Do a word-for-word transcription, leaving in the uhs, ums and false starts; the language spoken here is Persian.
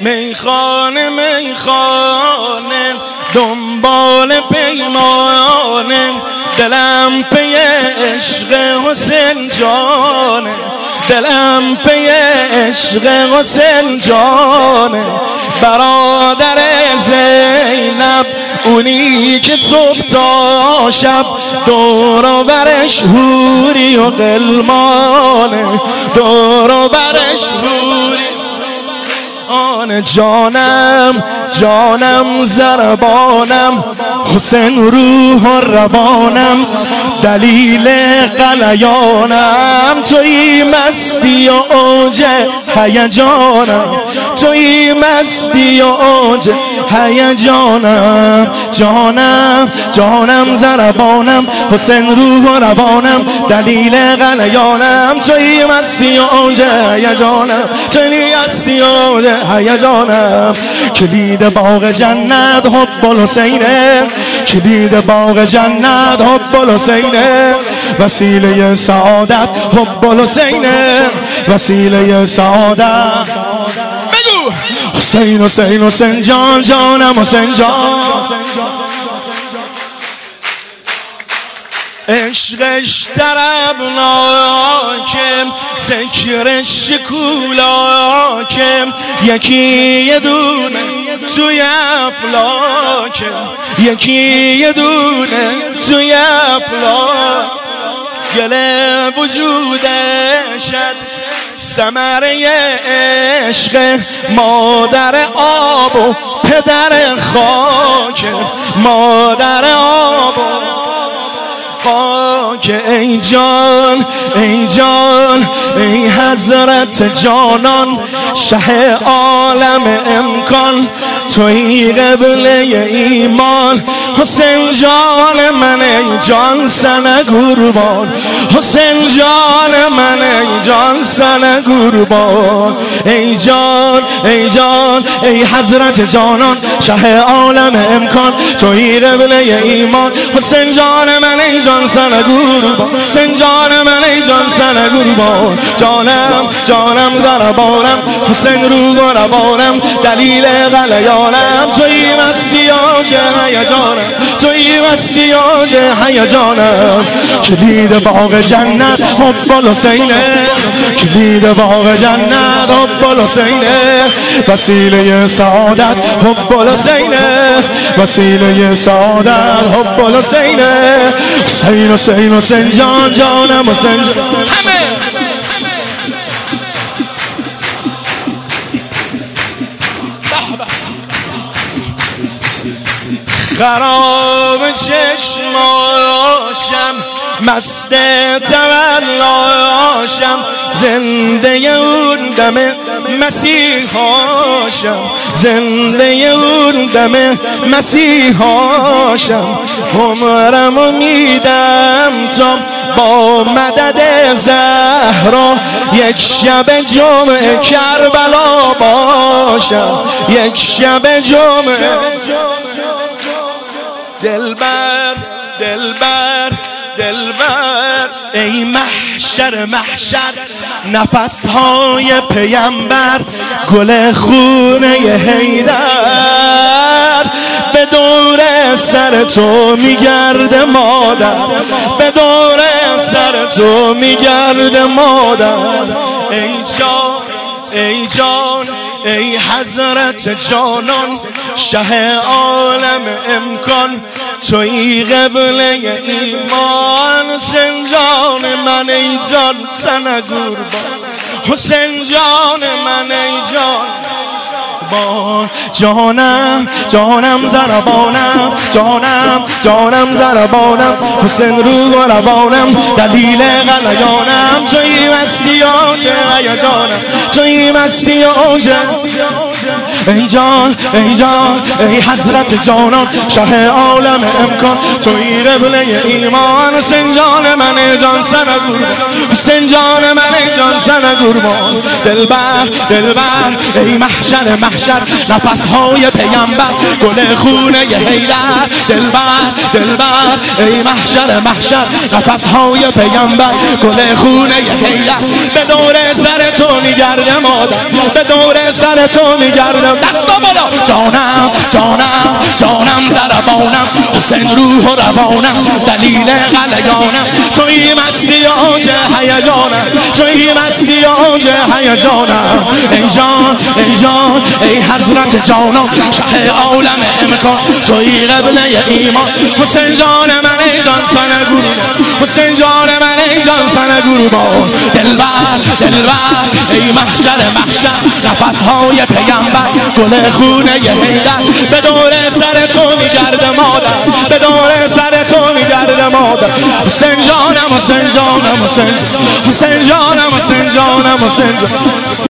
میخانه میخانه دنبال پیمانه، دلم پی عشق حسین جانه، دلم پی عشق حسین جانه. برادر زینب اونی که صبح تا شب دور و برش حوری و غلمانه، دور و برش حوری. آن جانم جانم زربانم، حسین روح و روانم، دلیل قلیانم، توی مستی و اوج هیجانم، توی مستی و اوج هیجانم. جانم جانم زربانم، حسین روح و روانم، دلیل قلیانم، توی مستی و اوج هیجانم، توی مستی و اوج هیجانم. کلید باغ جنت حب الحسینه، کلید باغ جنت حب الحسینه، وسیله سعادت حب الحسینه، وسیله سعادت. بگو حسین حسین حسین جان جانم حسین جان. عشقش طربناکه، ذکرش شکولاکه، یکی یه دونه توی افلاکه، یکی یه دونه توی افلاک. گل وجودش از ثمره عشق، مادر آب و پدر خاک، مادر آب و خاک. ای جان ای جان ای حضرت جانان، شه عالم امکان، توی قبله ایمان. حسین جان من ای جان سن قربان، حسین جان من ای جان سن قربان. ای جان ای جان ای حضرت جانان، شه عالم امکان، توی قبله ایمان. حسین جان من ای جان سن قربان، حسین جان من ای جان سن قربان. جانم جانم زربانم، حسین روح و روانم، دلیل قلیانم، توی مستی اوج هیجانم، توی مستی اوج هیجانم. کلید باغ جنت حب الحسینه، کلید باغ جنت حب الحسینه، وسیله سعادت حب الحسینه، وسیله سعادت حب الحسینه. حسین حسین حسین جان جانم حسین جان. همه خراب چشماشم، مست تولاشم، زنده اون دم مسیحاشم، زنده اون دم مسیحاشم. عمرمو میدم تا با مدد زهرا، یک شب جمعه کربلا باشم، یک شب جمعه. دلبر دلبر دلبر ای محشر محشر، نفسهای پیمبر، گل خونه حیدر، به دور سر تو میگرده مادر، به دور سر تو میگرده مادر. ای جان ای جان ای حضرت جانان، شه عالم امکان، توی قبله ایمان. حسین جان من ای جان سن قربان، حسین جان من ای جان با. جانم جانم زربانم، جانم جانم زربانم، حسین روح و روانم، دلیل قلیانم، توی مستی اوج هیجانم، توی مستی اوج. ای جان ای جان ای حضرت جانان، شه عالم امکان، توی قبله ایمان. حسین جان من جان سن قربان، حسین جان من جان سن قربان. دلبر دلبر ای محشر محشر، نفسهای پیمبر، گل خونه حیدر. دلبر دلبر ای محشر محشر، نفسهای پیمبر، گل خونه حیدر. به دور سر تو میگرده مادر، به دور سر تو میگرده دستا بالا. جانم جانم جانم ضربانم، حسین روح و روانم دلیل غلیانم، توی مستی آج هیجانم، توی مستی آج هیجانم. ای جان ای جان ای حضرت جانم، شه عالم امکان، توی قبله ایمان. حسین جان من ای جان سن گروبان، حسین جان من ای جان سن گروبان. دلبر دلبر ای محشر محشر، نفسهای پیامبر، گل خونه ی حیدر، به دور سر تو میگرده مادر، به دور سر تو میگرده مادر. حسین جانم حسین جانم حسین، حسین جانم حسین جانم حسین جانم.